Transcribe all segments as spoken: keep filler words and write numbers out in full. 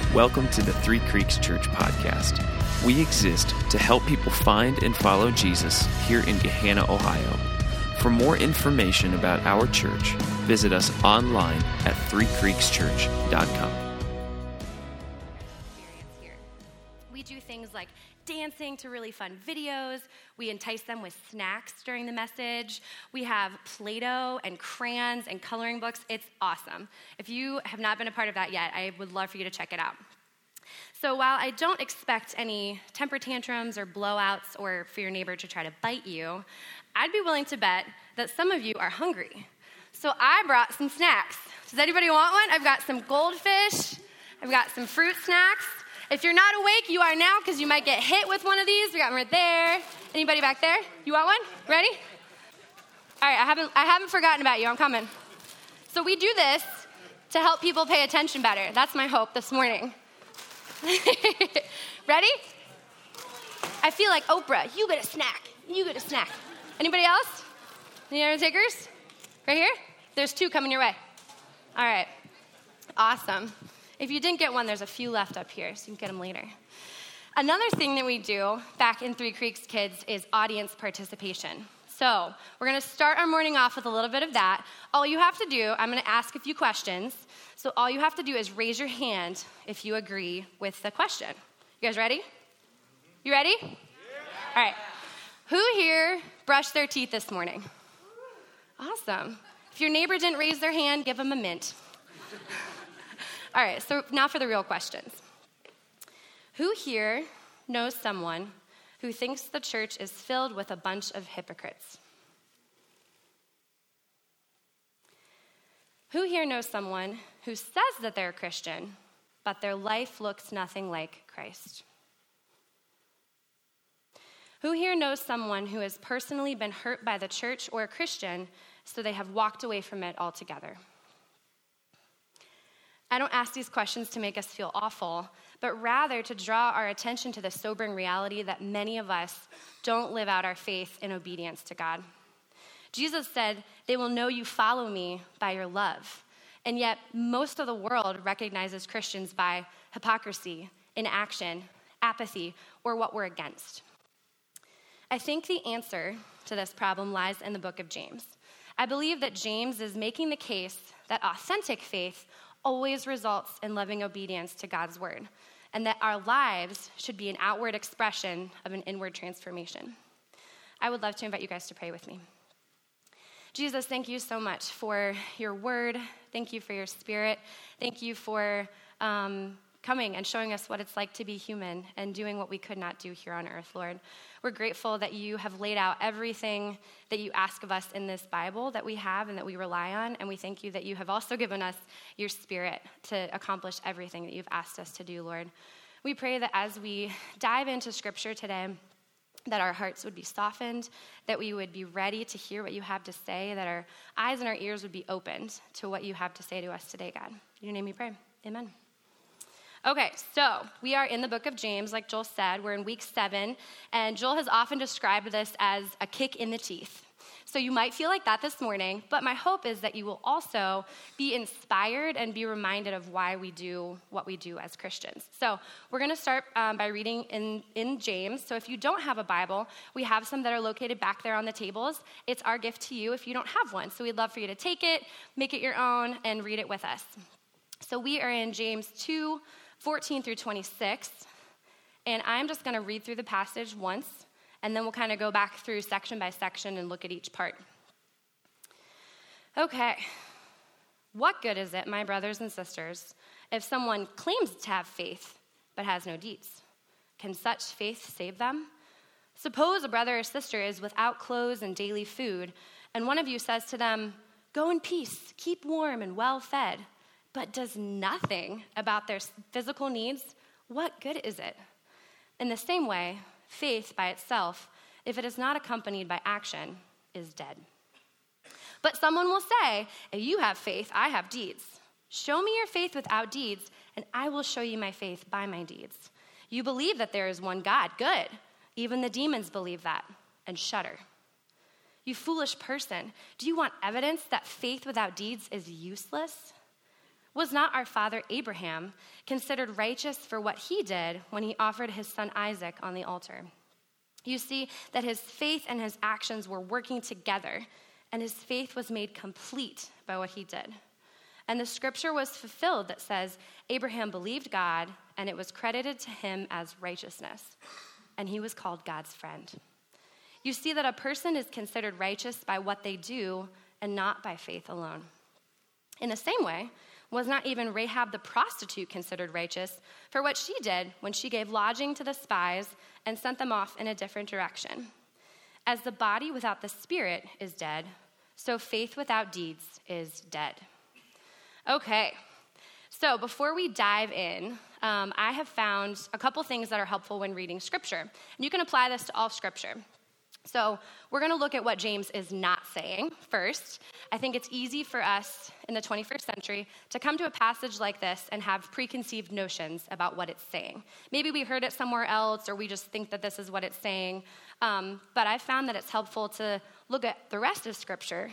Welcome to the Three Creeks Church podcast. We exist to help people find and follow Jesus here in Gahanna, Ohio. For more information about our church, visit us online at three creeks church dot com. We do things like dancing to really fun videos. We entice them with snacks during the message. We have Play-Doh and crayons and coloring books. It's awesome. If you have not been a part of that yet, I would love for you to check it out. So while I don't expect any temper tantrums or blowouts or for your neighbor to try to bite you, I'd be willing to bet that some of you are hungry. So I brought some snacks. Does anybody want one? I've got some goldfish. I've got some fruit snacks. If you're not awake, you are now, because you might get hit with one of these. We got one right there. Anybody back there? You want one? Ready? All right, I haven't I haven't forgotten about you. I'm coming. So we do this to help people pay attention better. That's my hope this morning. Ready? I feel like Oprah. You get a snack. You get a snack. Anybody else? Any other takers? Right here? There's two coming your way. All right. Awesome. If you didn't get one, there's a few left up here, so you can get them later. Another thing that we do back in Three Creeks Kids is audience participation. So we're going to start our morning off with a little bit of that. All you have to do, I'm going to ask a few questions. So all you have to do is raise your hand if you agree with the question. You guys ready? You ready? Yeah. All right. Who here brushed their teeth this morning? Awesome. If your neighbor didn't raise their hand, give them a mint. All right, so now for the real questions. Who here knows someone who thinks the church is filled with a bunch of hypocrites? Who here knows someone who says that they're a Christian, but their life looks nothing like Christ? Who here knows someone who has personally been hurt by the church or a Christian, so they have walked away from it altogether? I don't ask these questions to make us feel awful, but rather to draw our attention to the sobering reality that many of us don't live out our faith in obedience to God. Jesus said, "They will know you follow me by your love." And yet, most of the world recognizes Christians by hypocrisy, inaction, apathy, or what we're against. I think the answer to this problem lies in the book of James. I believe that James is making the case that authentic faith always results in loving obedience to God's word, and that our lives should be an outward expression of an inward transformation. I would love to invite you guys to pray with me. Jesus, thank you so much for your word. Thank you for your spirit. Thank you for um, coming and showing us what it's like to be human and doing what we could not do here on earth, Lord. We're grateful that you have laid out everything that you ask of us in this Bible that we have and that we rely on, and we thank you that you have also given us your spirit to accomplish everything that you've asked us to do, Lord. We pray that as we dive into Scripture today, that our hearts would be softened, that we would be ready to hear what you have to say, that our eyes and our ears would be opened to what you have to say to us today, God. In your name we pray. Amen. Okay, so we are in the book of James, like Joel said. We're in week seven, and Joel has often described this as a kick in the teeth. So you might feel like that this morning, but my hope is that you will also be inspired and be reminded of why we do what we do as Christians. So we're going to start um, by reading in, in James. So if you don't have a Bible, we have some that are located back there on the tables. It's our gift to you if you don't have one. So we'd love for you to take it, make it your own, and read it with us. So we are in James two, fourteen through twenty-six, and I'm just going to read through the passage once, and then we'll kind of go back through section by section and look at each part. Okay. What good is it, my brothers and sisters, if someone claims to have faith but has no deeds? Can such faith save them? Suppose a brother or sister is without clothes and daily food, and one of you says to them, "Go in peace, keep warm and well fed," but does nothing about their physical needs. What good is it? In the same way, faith by itself, if it is not accompanied by action, is dead. But someone will say, "If you have faith, I have deeds. Show me your faith without deeds, and I will show you my faith by my deeds. You believe that there is one God. Good. Even the demons believe that and shudder. You foolish person, do you want evidence that faith without deeds is useless? Was not our father Abraham considered righteous for what he did when he offered his son Isaac on the altar? You see that his faith and his actions were working together, and his faith was made complete by what he did. And the scripture was fulfilled that says, Abraham believed God, and it was credited to him as righteousness, and he was called God's friend. You see that a person is considered righteous by what they do and not by faith alone. In the same way, was not even Rahab the prostitute considered righteous for what she did when she gave lodging to the spies and sent them off in a different direction? As the body without the spirit is dead, so faith without deeds is dead. Okay, so before we dive in, um, I have found a couple things that are helpful when reading scripture. And you can apply this to all scripture. So we're going to look at what James is not saying first. I think it's easy for us in the twenty-first century to come to a passage like this and have preconceived notions about what it's saying. Maybe we heard it somewhere else, or we just think that this is what it's saying. Um, but I've found that it's helpful to look at the rest of Scripture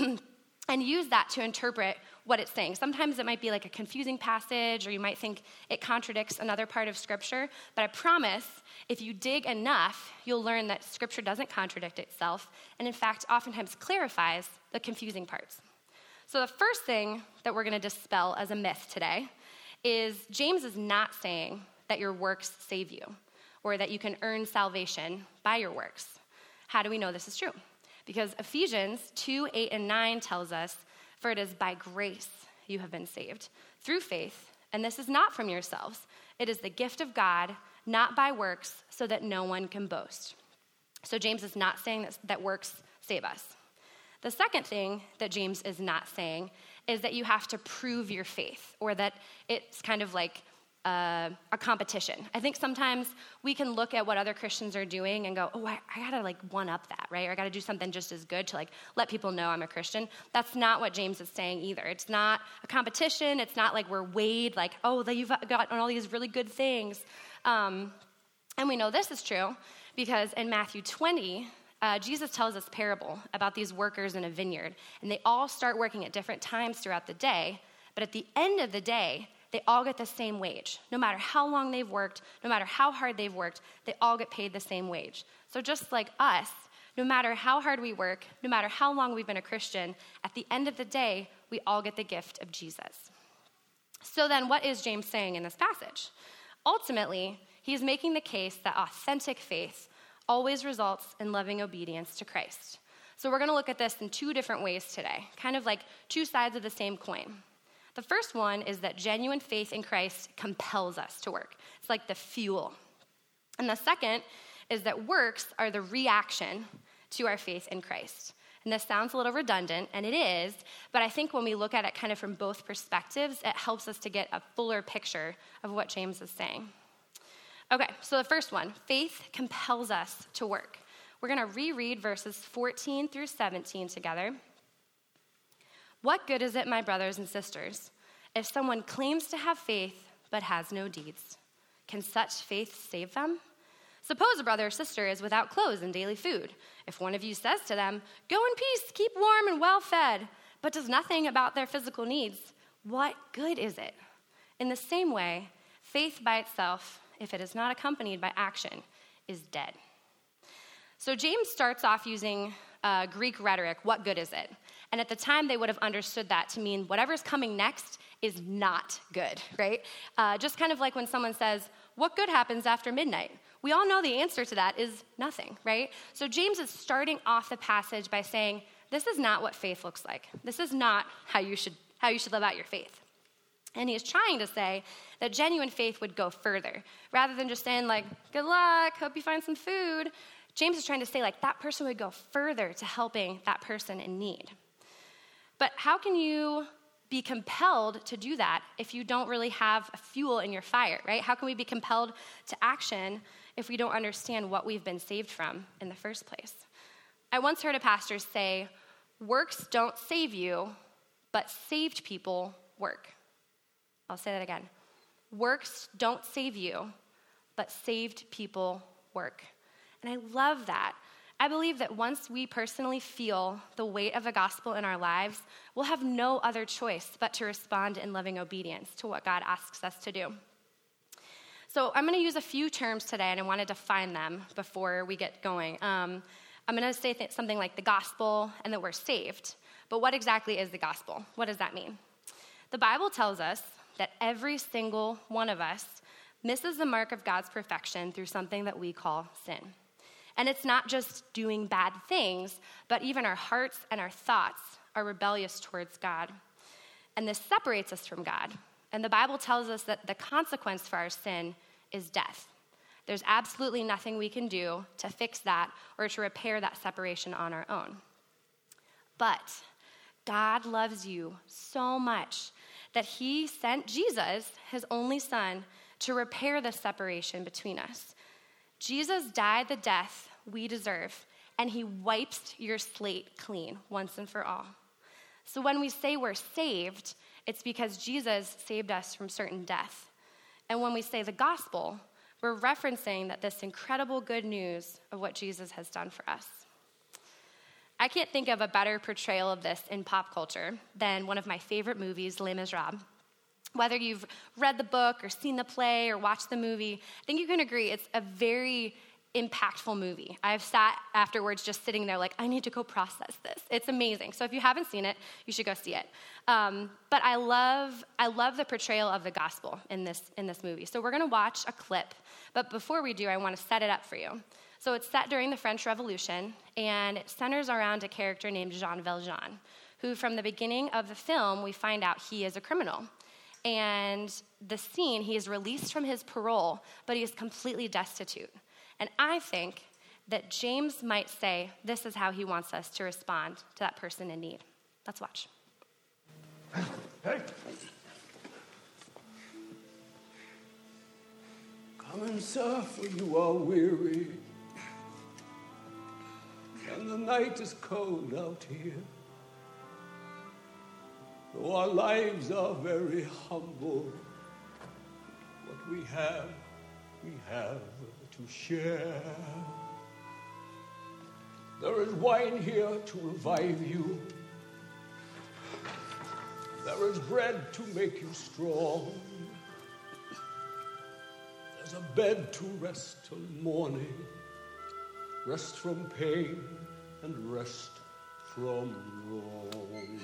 and use that to interpret what it's saying. Sometimes it might be like a confusing passage, or you might think it contradicts another part of Scripture. But I promise, if you dig enough, you'll learn that Scripture doesn't contradict itself, and in fact, oftentimes clarifies the confusing parts. So the first thing that we're going to dispel as a myth today is James is not saying that your works save you, or that you can earn salvation by your works. How do we know this is true? Because Ephesians two, eight, and nine tells us, for it is by grace you have been saved, through faith, and this is not from yourselves. It is the gift of God, not by works, so that no one can boast. So James is not saying that, that works save us. The second thing that James is not saying is that you have to prove your faith, or that it's kind of like Uh, a competition. I think sometimes we can look at what other Christians are doing and go, oh, I, I gotta like one up that, right? Or I gotta do something just as good to like let people know I'm a Christian. That's not what James is saying either. It's not a competition. It's not like we're weighed like, oh, that you've got all these really good things. Um, and we know this is true because in Matthew twenty, uh, Jesus tells us parable about these workers in a vineyard, and they all start working at different times throughout the day, but at the end of the day, they all get the same wage. No matter how long they've worked, no matter how hard they've worked, they all get paid the same wage. So just like us, no matter how hard we work, no matter how long we've been a Christian, at the end of the day, we all get the gift of Jesus. So then what is James saying in this passage? Ultimately, he's making the case that authentic faith always results in loving obedience to Christ. So we're going to look at this in two different ways today, kind of like two sides of the same coin. The first one is that genuine faith in Christ compels us to work. It's like the fuel. And the second is that works are the reaction to our faith in Christ. And this sounds a little redundant, and it is, but I think when we look at it kind of from both perspectives, it helps us to get a fuller picture of what James is saying. Okay, so the first one, faith compels us to work. We're going to reread verses fourteen through seventeen together. What good is it, my brothers and sisters, if someone claims to have faith but has no deeds? Can such faith save them? Suppose a brother or sister is without clothes and daily food. If one of you says to them, go in peace, keep warm and well fed, but does nothing about their physical needs, what good is it? In the same way, faith by itself, if it is not accompanied by action, is dead. So James starts off using uh, Greek rhetoric, what good is it? And at the time, they would have understood that to mean whatever's coming next is not good, right? Uh, just kind of like when someone says, what good happens after midnight? We all know the answer to that is nothing, right? So James is starting off the passage by saying, this is not what faith looks like. This is not how you should how you should live out your faith. And he is trying to say that genuine faith would go further. Rather than just saying like, good luck, hope you find some food. James is trying to say like that person would go further to helping that person in need. But how can you be compelled to do that if you don't really have a fuel in your fire, right? How can we be compelled to action if we don't understand what we've been saved from in the first place? I once heard a pastor say, works don't save you, but saved people work. I'll say that again. Works don't save you, but saved people work. And I love that. I believe that once we personally feel the weight of the gospel in our lives, we'll have no other choice but to respond in loving obedience to what God asks us to do. So I'm going to use a few terms today, and I want to define them before we get going. Um, I'm going to say th- something like the gospel and that we're saved. But what exactly is the gospel? What does that mean? The Bible tells us that every single one of us misses the mark of God's perfection through something that we call sin. And it's not just doing bad things, but even our hearts and our thoughts are rebellious towards God. And this separates us from God. And the Bible tells us that the consequence for our sin is death. There's absolutely nothing we can do to fix that or to repair that separation on our own. But God loves you so much that he sent Jesus, his only son, to repair the separation between us. Jesus died the death we deserve, and he wipes your slate clean once and for all. So when we say we're saved, it's because Jesus saved us from certain death. And when we say the gospel, we're referencing that this incredible good news of what Jesus has done for us. I can't think of a better portrayal of this in pop culture than one of my favorite movies, Les Miserables. Whether you've read the book or seen the play or watched the movie, I think you can agree it's a very impactful movie. I've sat afterwards just sitting there like, I need to go process this. It's amazing. So if you haven't seen it, you should go see it. Um, but I love I love the portrayal of the gospel in this in this movie. So we're going to watch a clip. But before we do, I want to set it up for you. So it's set during the French Revolution, and it centers around a character named Jean Valjean, who from the beginning of the film, we find out he is a criminal. And the scene, he is released from his parole, but he is completely destitute. And I think that James might say this is how he wants us to respond to that person in need. Let's watch. Hey! Come and sir, for you are weary, and the night is cold out here. Though our lives are very humble, what we have, we have to share. There is wine here to revive you. There is bread to make you strong. There's a bed to rest till morning. Rest from pain and rest from wrong.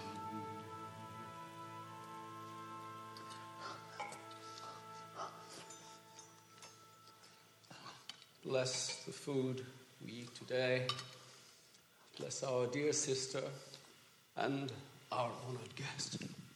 Bless the food we eat today. Bless our dear sister and our honored guest.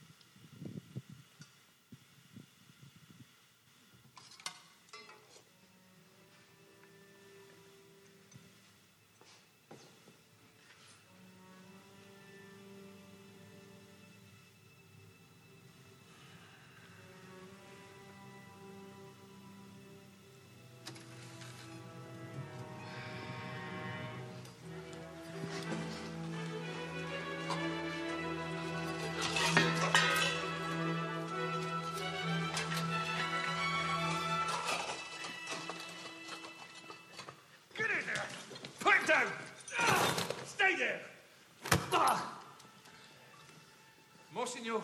Monsignor,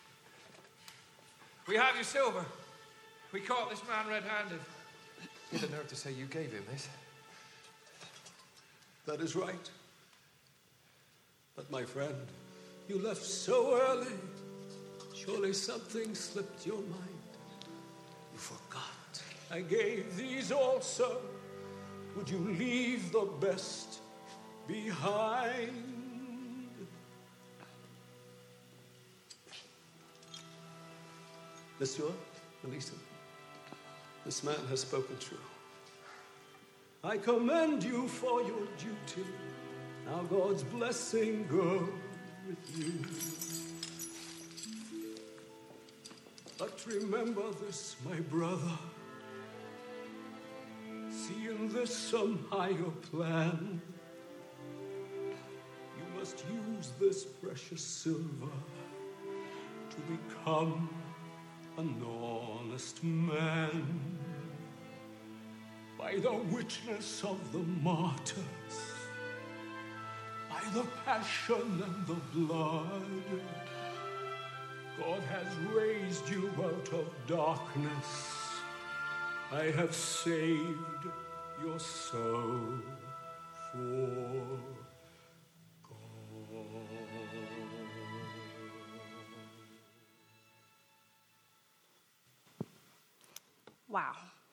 we have your silver. We caught this man red-handed. You had the nerve to say you gave him this. That is right. But my friend, you left so early. Surely something slipped your mind. You forgot. I gave these also. Would you leave the best behind? Monsieur, Melissa, this man has spoken true. I commend you for your duty. Now God's blessing go with you. But remember this, my brother. See in this some higher plan. You must use this precious silver to become an honest man. by the witness of the martyrs, by the passion and the blood. God has raised you out of darkness. I have saved your soul for God. Wow.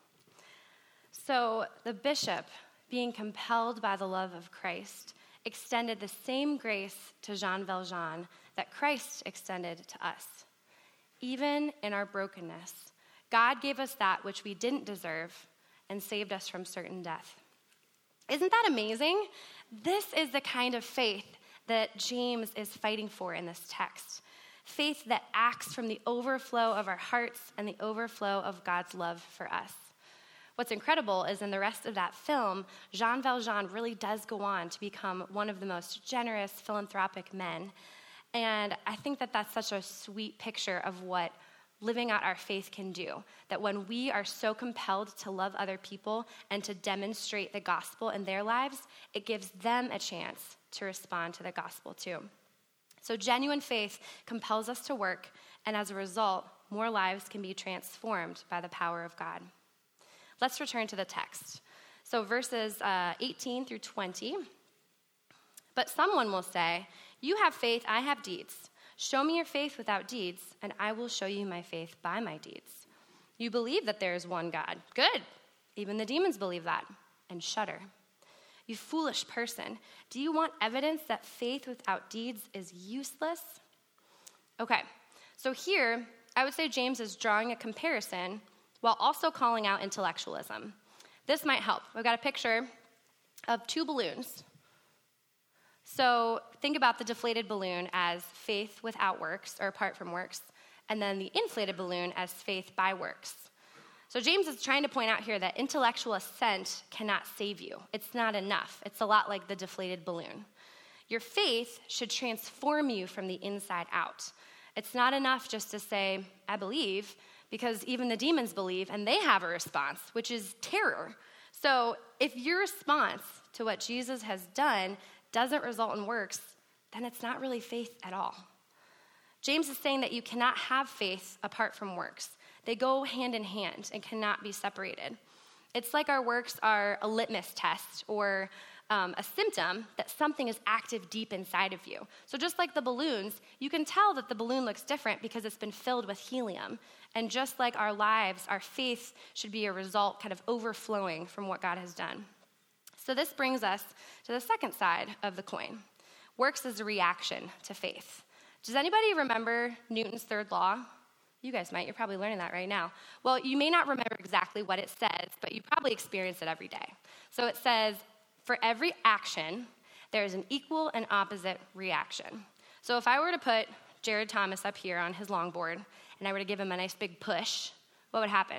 So the bishop, being compelled by the love of Christ, extended the same grace to Jean Valjean that Christ extended to us. Even in our brokenness, God gave us that which we didn't deserve and saved us from certain death. Isn't that amazing? This is the kind of faith that James is fighting for in this text. Faith that acts from the overflow of our hearts and the overflow of God's love for us. What's incredible is in the rest of that film, Jean Valjean really does go on to become one of the most generous, philanthropic men. And I think that that's such a sweet picture of what living out our faith can do. That when we are so compelled to love other people and to demonstrate the gospel in their lives, it gives them a chance to respond to the gospel too. So genuine faith compels us to work, and as a result, more lives can be transformed by the power of God. Let's return to the text. So verses uh, eighteen through twenty. But someone will say, "You have faith, I have deeds. Show me your faith without deeds, and I will show you my faith by my deeds. You believe that there is one God. Good. Even the demons believe that and shudder. You foolish person, do you want evidence that faith without deeds is useless?" Okay, so here, I would say James is drawing a comparison while also calling out intellectualism. This might help. We've got a picture of two balloons. So think about the deflated balloon as faith without works, or apart from works, and then the inflated balloon as faith by works. So James is trying to point out here that intellectual assent cannot save you. It's not enough. It's a lot like the deflated balloon. Your faith should transform you from the inside out. It's not enough just to say, "I believe," because even the demons believe, and they have a response, which is terror. So if your response to what Jesus has done doesn't result in works, then it's not really faith at all. James is saying that you cannot have faith apart from works. They go hand in hand and cannot be separated. It's like our works are a litmus test or um, a symptom that something is active deep inside of you. So just like the balloons, you can tell that the balloon looks different because it's been filled with helium. And just like our lives, our faith should be a result kind of overflowing from what God has done. So this brings us to the second side of the coin. Works is a reaction to faith. Does anybody remember Newton's third law? You guys might. You're probably learning that right now. Well, you may not remember exactly what it says, but you probably experience it every day. So it says, for every action, there is an equal and opposite reaction. So if I were to put Jared Thomas up here on his longboard, and I were to give him a nice big push, what would happen?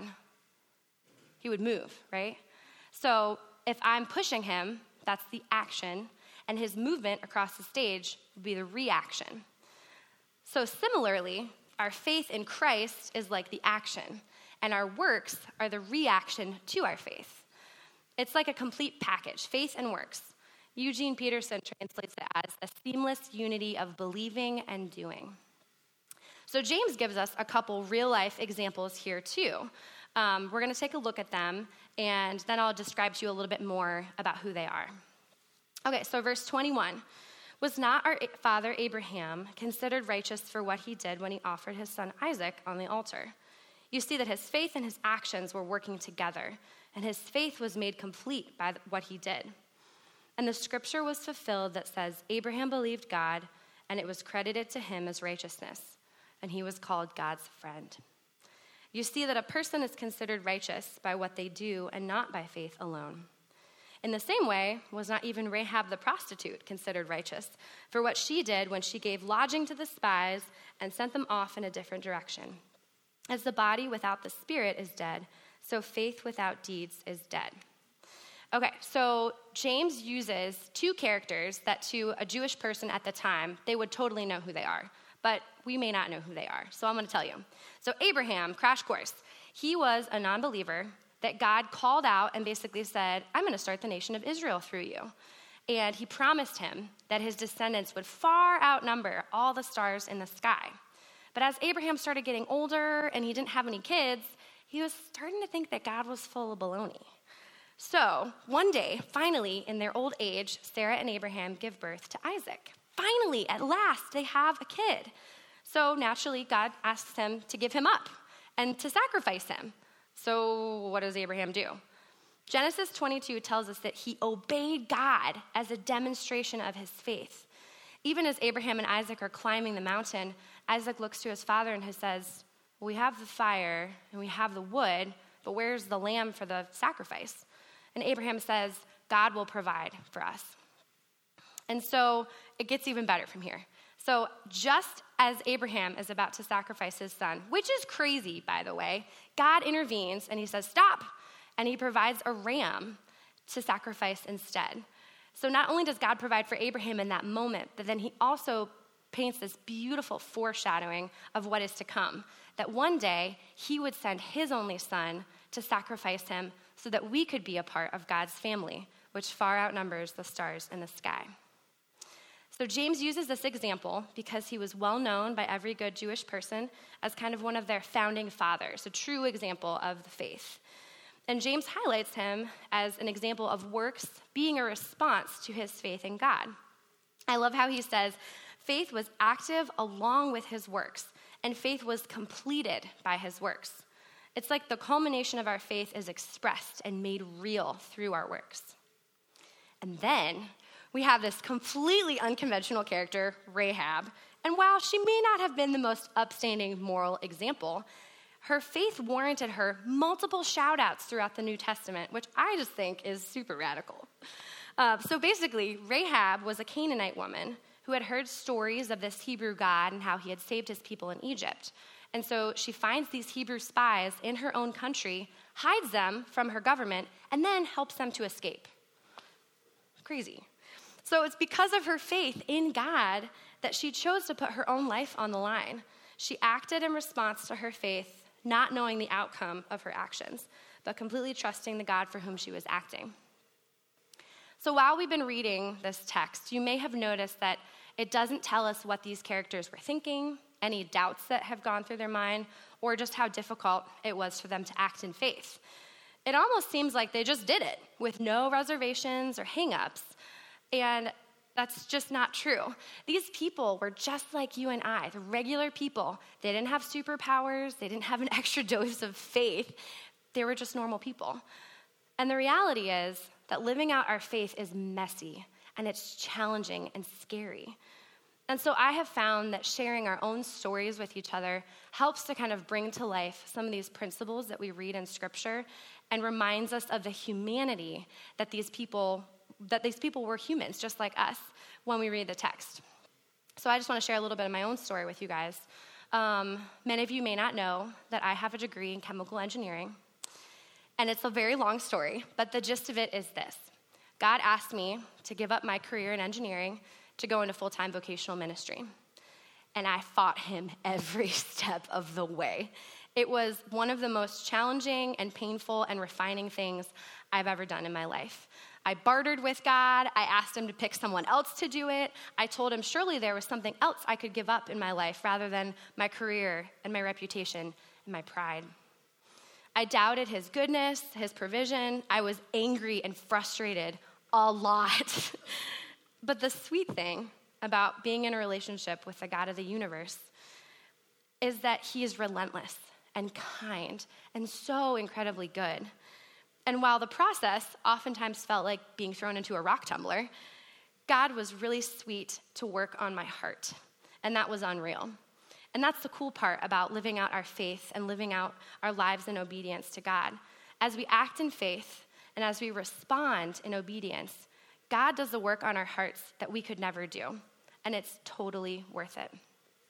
He would move, right? So if I'm pushing him, that's the action, and his movement across the stage would be the reaction. So similarly, our faith in Christ is like the action, and our works are the reaction to our faith. It's like a complete package, faith and works. Eugene Peterson translates it as a seamless unity of believing and doing. So James gives us a couple real-life examples here, too. Um, we're going to take a look at them, and then I'll describe to you a little bit more about who they are. Okay, so verse twenty-one. Was not our father Abraham considered righteous for what he did when he offered his son Isaac on the altar? You see that his faith and his actions were working together, and his faith was made complete by what he did. And the scripture was fulfilled that says, Abraham believed God, and it was credited to him as righteousness, and he was called God's friend. You see that a person is considered righteous by what they do and not by faith alone. In the same way, was not even Rahab the prostitute considered righteous for what she did when she gave lodging to the spies and sent them off in a different direction. As the body without the spirit is dead, so faith without deeds is dead. Okay, so James uses two characters that to a Jewish person at the time, they would totally know who they are, but we may not know who they are. So I'm going to tell you. So Abraham, crash course, he was a non-believer, that God called out and basically said, I'm going to start the nation of Israel through you. And he promised him that his descendants would far outnumber all the stars in the sky. But as Abraham started getting older and he didn't have any kids, he was starting to think that God was full of baloney. So one day, finally, in their old age, Sarah and Abraham give birth to Isaac. Finally, at last, they have a kid. So naturally, God asks him to give him up and to sacrifice him. So what does Abraham do? Genesis twenty-two tells us that he obeyed God as a demonstration of his faith. Even as Abraham and Isaac are climbing the mountain, Isaac looks to his father and he says, we have the fire and we have the wood, but where's the lamb for the sacrifice? And Abraham says, God will provide for us. And so it gets even better from here. So just as Abraham is about to sacrifice his son, which is crazy, by the way, God intervenes and he says, stop. And he provides a ram to sacrifice instead. So not only does God provide for Abraham in that moment, but then he also paints this beautiful foreshadowing of what is to come, that one day he would send his only son to sacrifice him so that we could be a part of God's family, which far outnumbers the stars in the sky. So James uses this example because he was well known by every good Jewish person as kind of one of their founding fathers, a true example of the faith. And James highlights him as an example of works being a response to his faith in God. I love how he says, faith was active along with his works, and faith was completed by his works. It's like the culmination of our faith is expressed and made real through our works. And then we have this completely unconventional character, Rahab. And while she may not have been the most upstanding moral example, her faith warranted her multiple shout-outs throughout the New Testament, which I just think is super radical. Uh, so basically, Rahab was a Canaanite woman who had heard stories of this Hebrew God and how he had saved his people in Egypt. And so she finds these Hebrew spies in her own country, hides them from her government, and then helps them to escape. Crazy. So it's because of her faith in God that she chose to put her own life on the line. She acted in response to her faith, not knowing the outcome of her actions, but completely trusting the God for whom she was acting. So while we've been reading this text, you may have noticed that it doesn't tell us what these characters were thinking, any doubts that have gone through their mind, or just how difficult it was for them to act in faith. It almost seems like they just did it with no reservations or hang-ups, and that's just not true. These people were just like you and I, the regular people. They didn't have superpowers. They didn't have an extra dose of faith. They were just normal people. And the reality is that living out our faith is messy, and it's challenging and scary. And so I have found that sharing our own stories with each other helps to kind of bring to life some of these principles that we read in Scripture and reminds us of the humanity that these people that these people were humans, just like us, when we read the text. So I just want to share a little bit of my own story with you guys. Um, many of you may not know that I have a degree in chemical engineering, and it's a very long story, but the gist of it is this. God asked me to give up my career in engineering to go into full-time vocational ministry, and I fought him every step of the way. It was one of the most challenging and painful and refining things I've ever done in my life. I bartered with God. I asked him to pick someone else to do it. I told him surely there was something else I could give up in my life rather than my career and my reputation and my pride. I doubted his goodness, his provision. I was angry and frustrated a lot. But the sweet thing about being in a relationship with the God of the universe is that he is relentless and kind and so incredibly good. And while the process oftentimes felt like being thrown into a rock tumbler, God was really sweet to work on my heart, and that was unreal. And that's the cool part about living out our faith and living out our lives in obedience to God. As we act in faith and as we respond in obedience, God does the work on our hearts that we could never do, and it's totally worth it.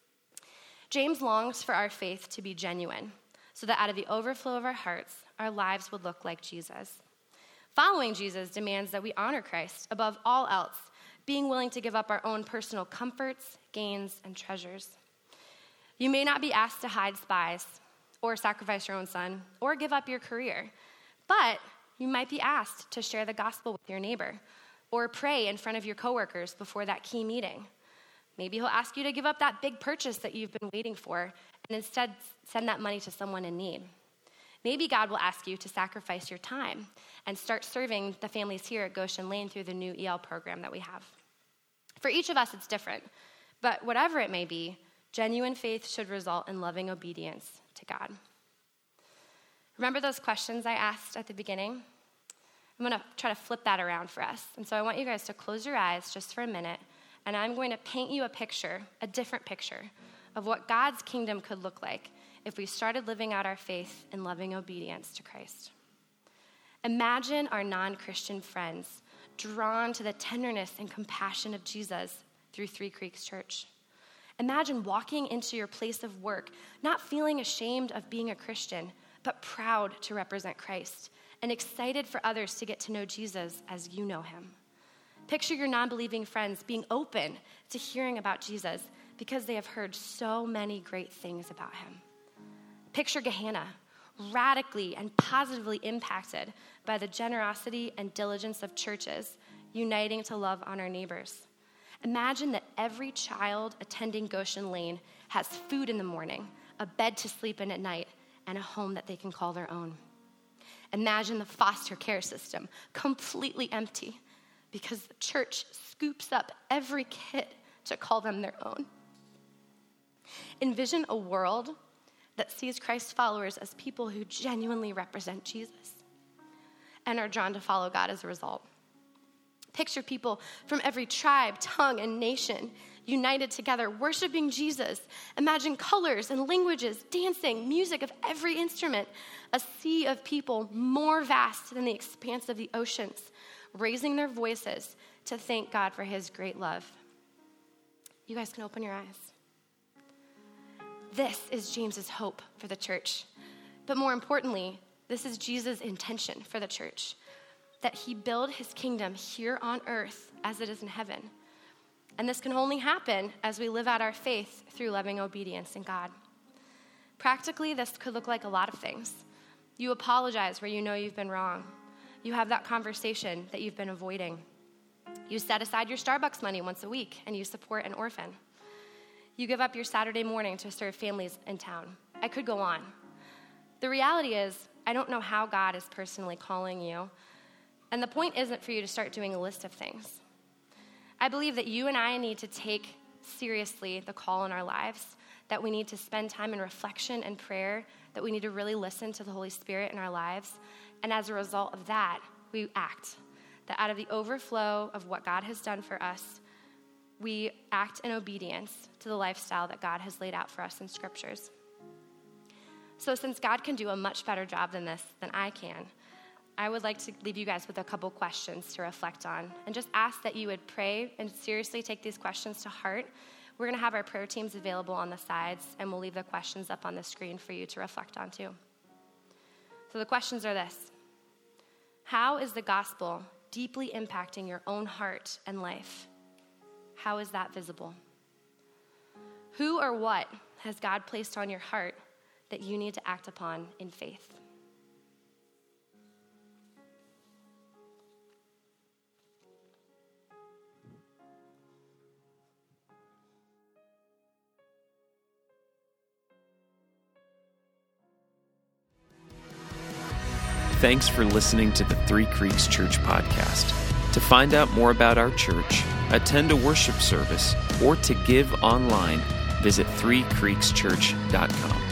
James longs for our faith to be genuine, so that out of the overflow of our hearts, our lives would look like Jesus. Following Jesus demands that we honor Christ above all else, being willing to give up our own personal comforts, gains, and treasures. You may not be asked to hide spies or sacrifice your own son or give up your career, But you might be asked to share the gospel with your neighbor or pray in front of your coworkers before that key meeting. Maybe he'll ask you to give up that big purchase that you've been waiting for and instead send that money to someone in need. Maybe God will ask you to sacrifice your time and start serving the families here at Goshen Lane through the new E L program that we have. For each of us, it's different, but whatever it may be, genuine faith should result in loving obedience to God. Remember those questions I asked at the beginning? I'm going to try to flip that around for us. And so I want you guys to close your eyes just for a minute, and I'm going to paint you a picture, a different picture, of what God's kingdom could look like if we started living out our faith in loving obedience to Christ. Imagine our non-Christian friends drawn to the tenderness and compassion of Jesus through Three Creeks Church. Imagine walking into your place of work, not feeling ashamed of being a Christian, but proud to represent Christ and excited for others to get to know Jesus as you know him. Picture your non-believing friends being open to hearing about Jesus because they have heard so many great things about him. Picture Gehenna, radically and positively impacted by the generosity and diligence of churches uniting to love on our neighbors. Imagine that every child attending Goshen Lane has food in the morning, a bed to sleep in at night, and a home that they can call their own. Imagine the foster care system completely empty because the church scoops up every kid to call them their own. Envision a world that sees Christ's followers as people who genuinely represent Jesus and are drawn to follow God as a result. Picture people from every tribe, tongue, and nation united together, worshiping Jesus. Imagine colors and languages, dancing, music of every instrument, a sea of people more vast than the expanse of the oceans, raising their voices to thank God for his great love. You guys can open your eyes. This is James's hope for the church. But more importantly, this is Jesus' intention for the church, that he build his kingdom here on earth as it is in heaven. And this can only happen as we live out our faith through loving obedience in God. Practically, this could look like a lot of things. You apologize where you know you've been wrong. You have that conversation that you've been avoiding. You set aside your Starbucks money once a week and you support an orphan. You give up your Saturday morning to serve families in town. I could go on. The reality is, I don't know how God is personally calling you. And the point isn't for you to start doing a list of things. I believe that you and I need to take seriously the call in our lives, that we need to spend time in reflection and prayer, that we need to really listen to the Holy Spirit in our lives. And as a result of that, we act. That out of the overflow of what God has done for us, we act in obedience to the lifestyle that God has laid out for us in scriptures. So since God can do a much better job than this than I can, I would like to leave you guys with a couple questions to reflect on and just ask that you would pray and seriously take these questions to heart. We're going to have our prayer teams available on the sides, and we'll leave the questions up on the screen for you to reflect on too. So the questions are this: how is the gospel deeply impacting your own heart and life? How is that visible? Who or what has God placed on your heart that you need to act upon in faith? Thanks for listening to the Three Creeks Church podcast. To find out more about our church, attend a worship service, or to give online, visit three creeks church dot com.